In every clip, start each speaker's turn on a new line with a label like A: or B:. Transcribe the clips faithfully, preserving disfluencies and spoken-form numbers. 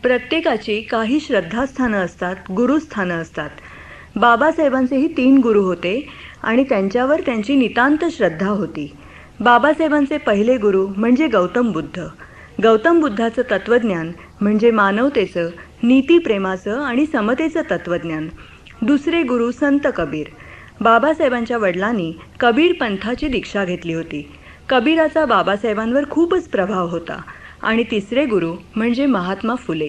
A: प्रत्येकाची काही श्रद्धास्थानं असतात, गुरुस्थानं असतात. बाबासाहेबांचेही तीन गुरु होते आणि त्यांच्यावर त्यांची नितांत श्रद्धा होती. बाबासाहेबांचे पहिले गुरु म्हणजे गौतम बुद्ध. गौतम बुद्धाचं तत्त्वज्ञान म्हणजे मानवतेचं, नीतीप्रेमाचं आणि समतेचं तत्त्वज्ञान. दुसरे गुरु संत कबीर. बाबासाहेबांच्या वडिलांनी कबीर पंथाची दीक्षा घेतली होती. कबीराचा बाबासाहेबांवर खूपच प्रभाव होता. आणि तिसरे गुरु म्हणजे महात्मा फुले.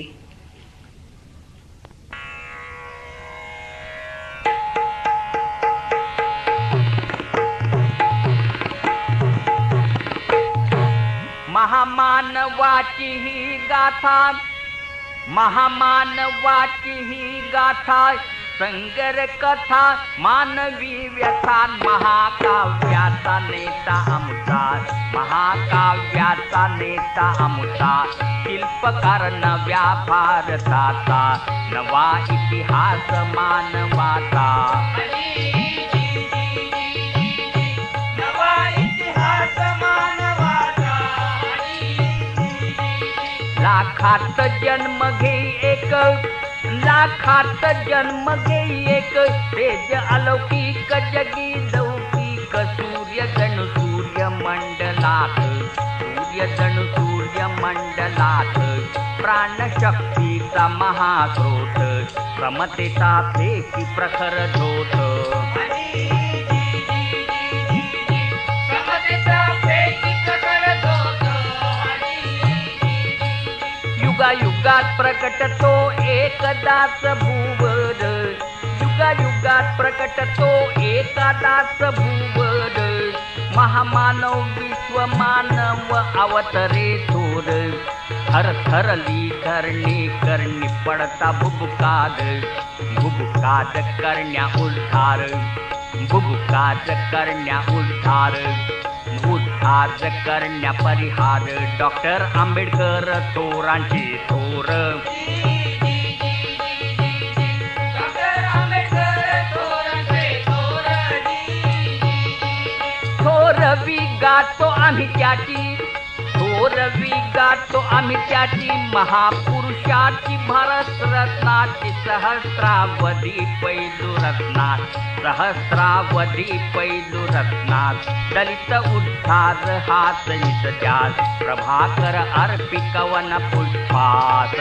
B: महामानवाची ही गाथा, महामानवाची ही गाथा, संगर कथा मानवी व्यथा, महाकाव्याचा नेता अमुता, महाकाव्याचा नेता अमुता, शिल्पकार नव्या भारताचा, नवा इतिहास मानवाचा. नवा इतिहास मानवाचा. लाखात जन्म घे एक, लाखात जन्म घे एक, तेज अलौकिक जगी लौकिक, सूर्य जणू सूर्य मंडलात, सूर्य जणू सूर्य मंडलात, प्राणशक्तीचा महास्रोत, समतेचा फेकी प्रखर झोत. युगात प्रकटतो एकदाच भूवर, युगात प्रकटतो एकदाच भूवर, महामानव विश्वमानव अवतरे थोर, थर थरली धरणी करणी पडता भुबुकाद, भुबुकाद करण्या उद्धार, भुबुकाद करण्या उद्धार, उद्धार करण्या परिहार, डॉक्टर आंबेडकर थोरांचे थोर. थोरवी गातो आम्ही त्याची, थोरवी गातो आम्ही त्याची, महापुरुषाची भारत रत्नाची, सहस्रावधी पैलू रत्नात, सहस्रावधी पैलू रत्नात, दलित उद्धार हात नित्यास, प्रभाकर अर्पी कवन पुष्पास.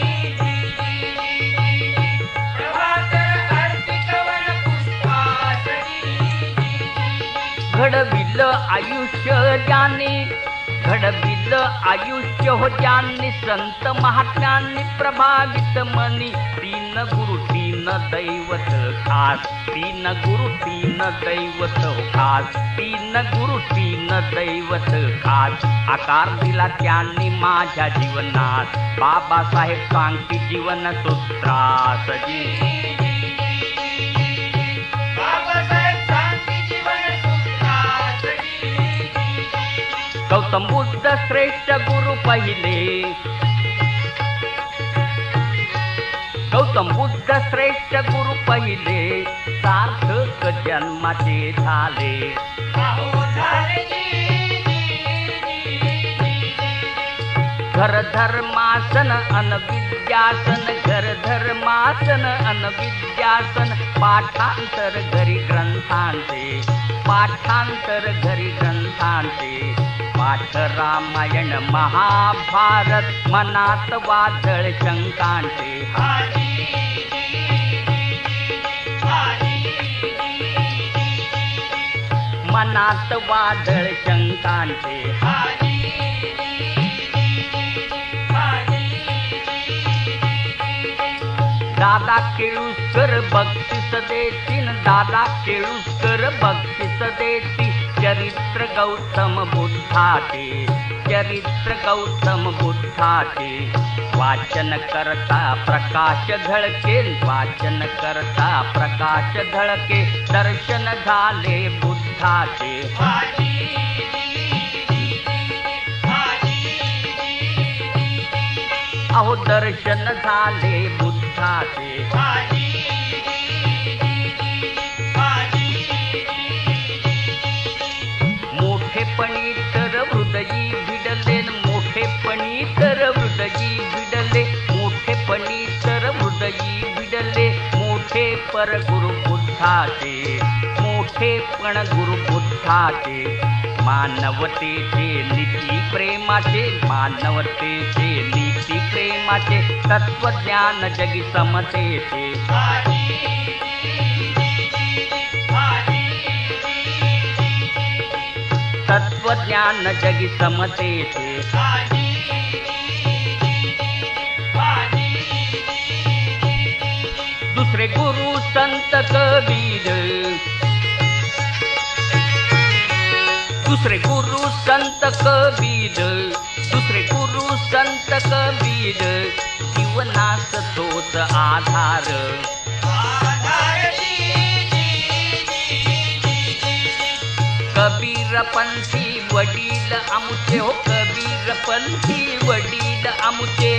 B: घडविल आयुष्य ज्यांनी, घडविल आयुष्य हो ज्यांनी, संत महात्म्यांनी प्रभावित मनी, तीन गुरु तीन दैवत खास, तीन गुरु तीन दैवत खास, तीन गुरु तीन दैवत खास, आकार दिला त्यांनी माझ्या जीवनात, बाबासाहेब सांगती जीवन सूत्रास. गौतम बुद्ध श्रेष्ठ गुरु पहिले, गौतम बुद्ध श्रेष्ठ गुरु पहिले, सार्थक जन्माचे झाले. घर धर्मासन अन विद्यासन, घर धर्मासन अन विद्यासन, पाठांतर घरी ग्रंथांचे, पाठांतर घरी ग्रंथांचे, पाठ रामायण महाभारत, मनात वादळ शंकांचे. मनात वादळ शंकांचे. दादा केळुसकर बक्षीस देतीन, दादा केळुसकर बक्षीस देती, चरित्र गौतम बुद्धाचे, चरित्र गौतम बुद्धाचे, वाचन करता प्रकाश झळके, वाचन करता प्रकाश झळके, दर्शन झाले बुद्धाचे. अहो दर्शन झाले बुद्धाचे. मोठेपणी तर हृदयी भिडले, मोठेपणी तर हृदयी भिडले, मोठे पर गुरु बुद्धाचे, मोठेपण गुरु बुद्धाचे. मानवतेचे नीती प्रेमाचे, मानवतेचे नीती प्रेमाचे, तत्वज्ञान जगी समतेचे. तत्वज्ञान जगी समतेचे. दुसरे गुरु संत कबीर, दुसरे गुरु संत कबीर, दुसरे गुरु संत कबीर, जीवनास तोच आधार. कबीर पंथी वडील आमुचे हो, कबीर पंथी वडील आमुचे.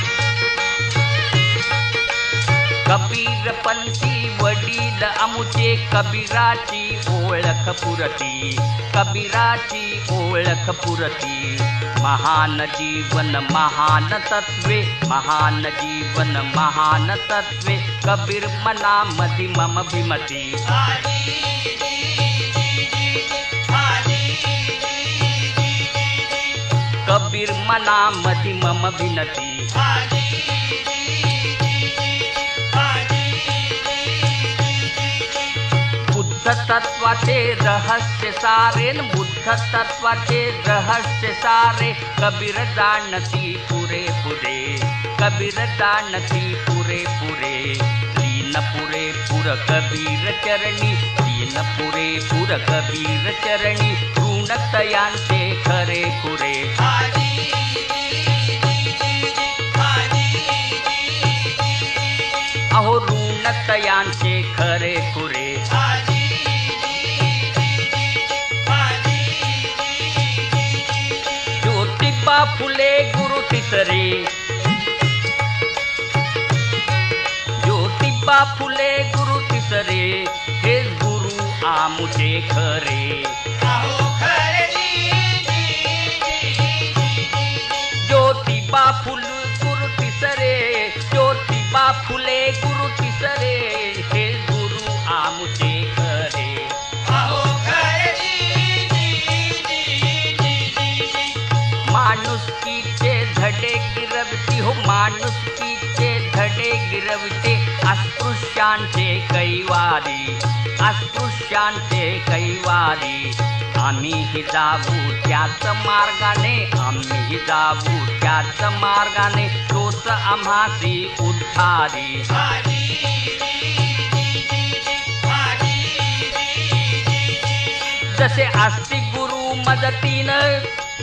B: कबीर पंथी वडील आमुचे, कबीराची ओळख पुरती, कबीराची ओळख पुरती. महान जीवन महान तत्वे, महान जीवन महान तत्वे, कबीर मनामधी मम भिमती. कबीर मनामधी मम भिनती. बुद्ध तत्वाचे रहस्य सारे, बुद्ध तत्वाचे रहस्य सारे, कबीर जाणती पुरे पुरे, कबीर जाणती पुरे पुरे. लीन पुरे पुर कबीर चरणी, लीन पुरे पुर कबीर चरणी, ऋणतयांचे खरे खुरे. अहो ऋणतयांचे खरे खुरे. ज्योतिबा फुले गुरु तिसरे, ज्योतिबा फुले गुरु तिसरे, हे गुरु आमुचे खरे. ज्योतिबा फुल गुरु तिसरे, ज्योतिबा फुले गुरु तिसरे, हे गुरु आमुचे खरे. माणुसकीचे धडे गिरवते हो, माणुसकीचे धडे गिरवते, अस्पृश्यांचे कैवारी, अस्पृश्यांचे कैवारी. आम्हीही जाऊ त्याच मार्गाने, आम्हीही जाऊ त्याच मार्गाने, तोच आम्हासी उद्धारी. जसे आस्तिक गुरु मदतीनं,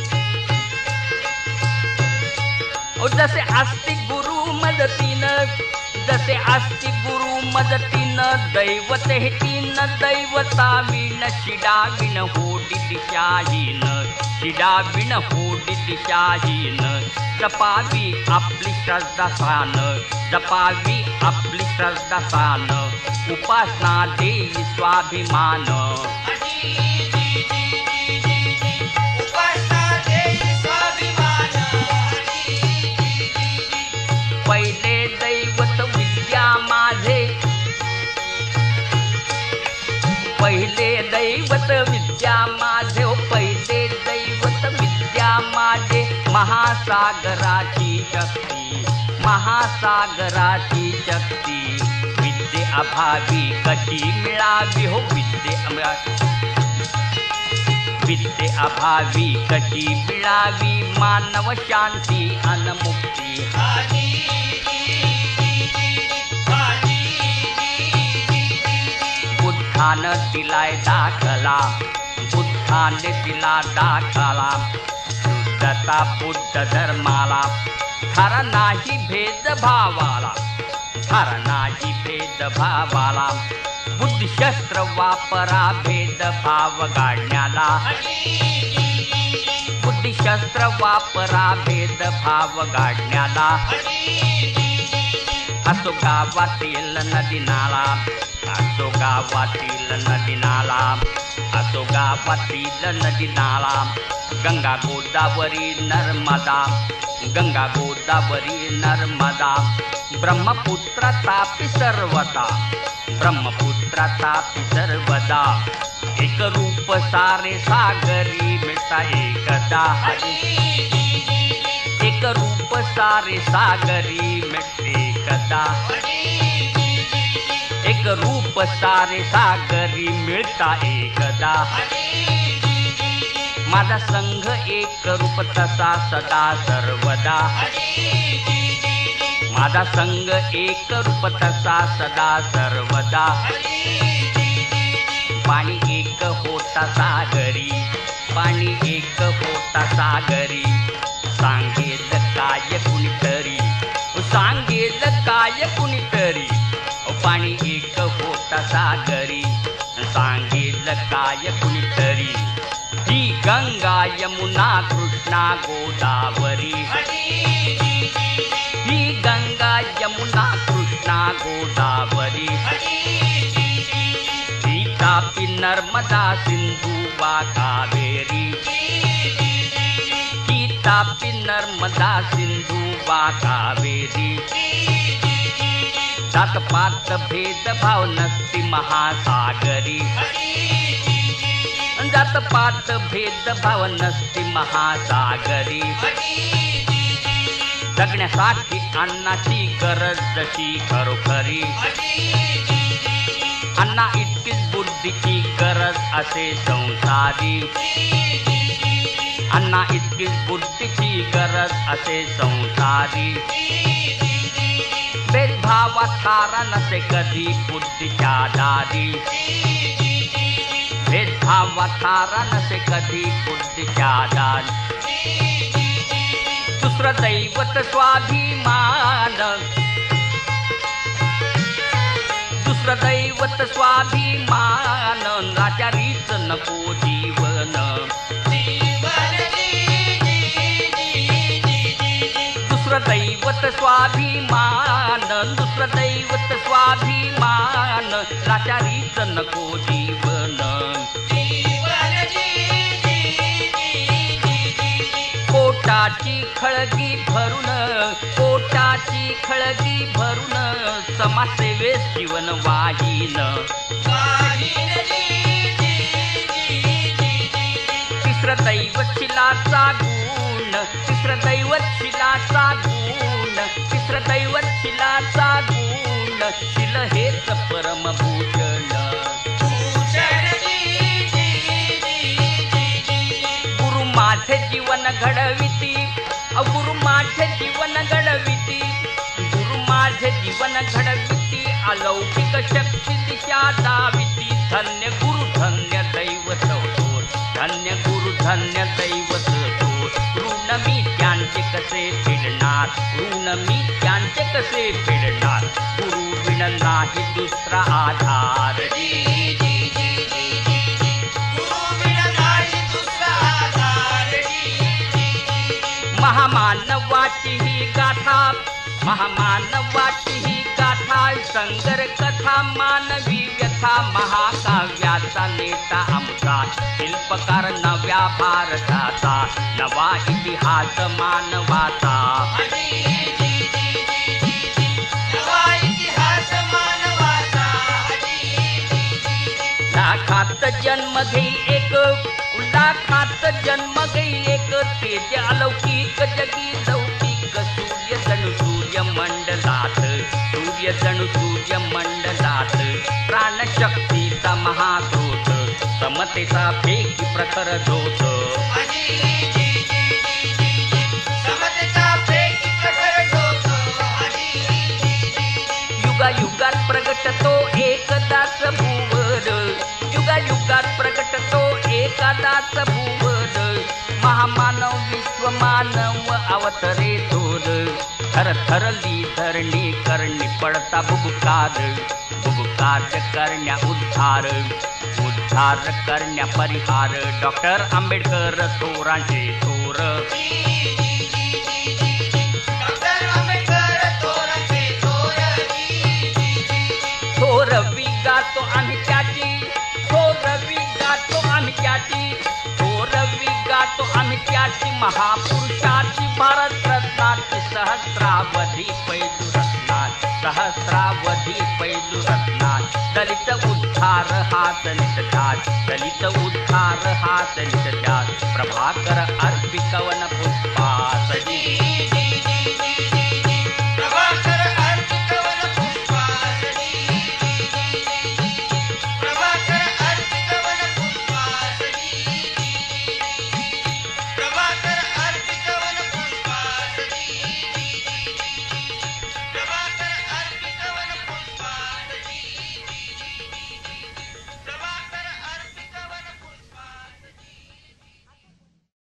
B: जसे आस्तिक गुरु मदतीनं, जसे आस्तिक गुरु मदतीनं, दैवत हे तीन दैवताविण, शिडाविण होडी दिशाहीन, शिडाविण होडी दिशाहीन. जपावी आपली श्रद्धा सान, जपावी आपली श्रद्धा सान, उपासना देई स्वाभिमान. पहिले दैवत विद्या माझे, पहिले दैवत विद्या माझे हो, पहिले दैवत विद्या माझे. महासागराची शक्ती, महासागराची शक्ती, विद्ये अभावी कशी मिळावी हो, विद्ये विद्ये अभावी कशी मिळावी, मानव शांती अनमुक्ती. बुद्धानं दिलाय दाखला, बुद्धाने दिला दाखला, शुद्धता बुद्ध धर्माला. खरा नाही भेद भावाला, खरा नाही भेद भावाला. बुद्धिशस्त्र वापरा भेद भाव गाडण्याला, बुद्धिशस्त्र वापरा भेद भाव गाडण्याला. असो गावातील नदी नाला, असो गावातील नदी नाला, असो गावातील नदी नाला. गंगा गोदावरी नर्मदा, गंगा गोदावरी नर्मदा. ब्रह्मपुत्र तापी सर्वता, ब्रह्मपुत्राचा सर्वदा एक रूप सारे सागरी मिळता एकदा एक रूप सारे सागरी मिळते एकदा एक रूप सारे सागरी मिळता एकदा माझा संघ एक रूप तसा सदा सर्वदा माझा संघ एक रूप तसा सदा सर्वदा पाणी एक होता सागरी पाणी एक होता सागरी सांगेल काय कुणीतरी सांगेल काय कुणीतरी पाणी एक होता सागरी सांगेल काय कुणीतरी ही गंगा यमुना कृष्णा गोदावरी ही गंगा यमुना कृष्णा गोदावरी ही तापी नर्मदा सिंधू वा कावेरी ही तापी नर्मदा सिंधू वा कावेरी जात पात भेद भाव नसती महासागरी जात पात भेद भाव नसती महासागरी जगण्यासाठी अन्नाची गरज जशी खरोखरी अन्ना इतकीच बुद्धीची गरज असे संसारी अन्ना इतकीच बुद्धीची गरज असे संसारी भेदभावात तारा नसे कधी बुद्धीच्या दारी भेदभावात तारा नसे कधी बुद्धीच्या दारी दुसरं दैवत स्वाभिमान दुसरं दैवत स्वाभिमान लाचारीच नको जीवन दुसरं दैवत स्वाभिमान दुसरं दैवत स्वाभिमान लाचारीच नको जीवन पोटाची खळगी भरून पोटाची खळगी भरून समाजसेवेस जीवन वाहीन तिसरं दैवत शिलाचा गुण तिसरं दैवत शिलाचा गुण तिसरं दैवत शिलाचा गुण शिल हेच परमभूषण गुरु माझे जीवन घडविती गुरु माझे जीवन घडविती गुरु माझे जीवन घडविती अलौकिक शक्ती दिशा दाविती धन्य गुरु धन्य दैवत थोर धन्य गुरु धन्य दैवत थोर ऋण मी त्यांचे कसे फेडणार ऋण मी त्यांचे कसे फेडणार गुरु विण नाही दुसरा आधार महामानवाची ही गाथा महामानवाची ही गाथा संगर कथा मानवी व्यथा महाकाव्याचा नेता आमचा शिल्पकार नव्या भारताचा नवा इतिहास मानवाचा लाखात जन्म घेई एक लाखात जन्म घेई एक तेज अलौकिक जगी लौकिक सूर्य जणू सूर्य मंडलात सूर्य जणू सूर्य मंडलात प्राणशक्तीचा महास्रोत समतेचा फेकी प्रखर झोत युगा युगात प्रगटतो एकदाच भूवर युगा युगात प्रगटतो एकादाच भूवर महामानव विश्वमानव अवतरे थोर थर थरली धरणी करणी पडता भुभुकार भुभुकार करण्या उद्धार उद्धार करण्या परिहार डॉक्टर आंबेडकर थोरांचे थोर थोर विगातो आम्ही त्याची थोर विगातो आम्ही त्याची थोर विगातो आम्ही त्याची महापुरुषाची भारत रत्नाची सहस्रावधी पैलू रत्नात सहस्रावधी पैलू रत्नात दलित उद्धार हात नित ध्यास, दलित उद्धार हात नित ध्यास. प्रभाकर अर्पिकवन